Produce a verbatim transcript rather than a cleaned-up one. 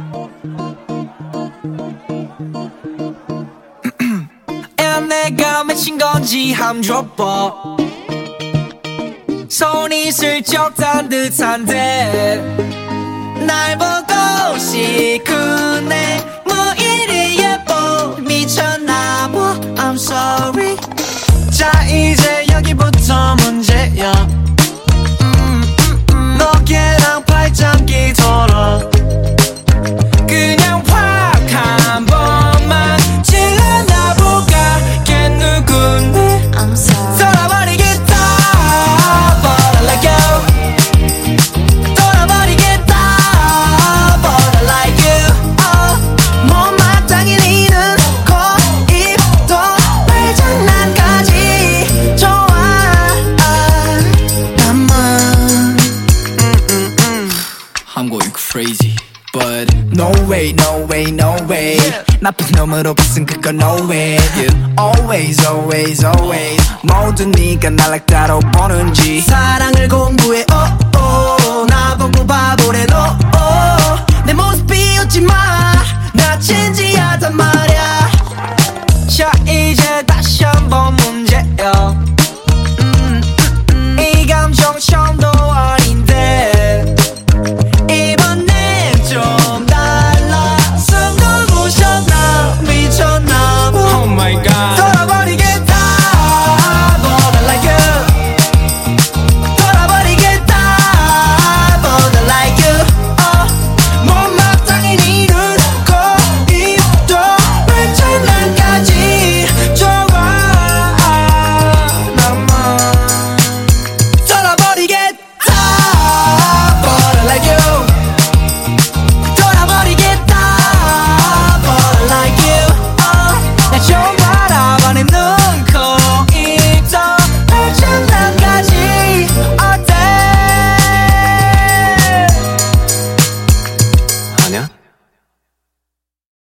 야 내가 맺힌 건지 함 줘봐 손이 슬쩍 단 듯한데 날 보고 싶구네 뭐 이리 예뻐 미쳤나봐 I'm sorry 자 이제 여기부터 문제야 음, 음, 음. 너걔랑 발장기 돌아 그냥 확 한 번만 질러나볼까 걔 누군데 I'm sorry 돌아버리겠다 But I like you 돌아버리겠다 But I like you oh, 못마땅히 니는 코입도 발장난까지 좋아 나만 I'm going crazy But no way, no way, no way yeah. 나쁜 놈으로 봤은 그건 no way yeah. Always, always, always 모든 네가 날 like 따로 보는지 사랑을 공부해 oh, oh. 나보고 바보래 no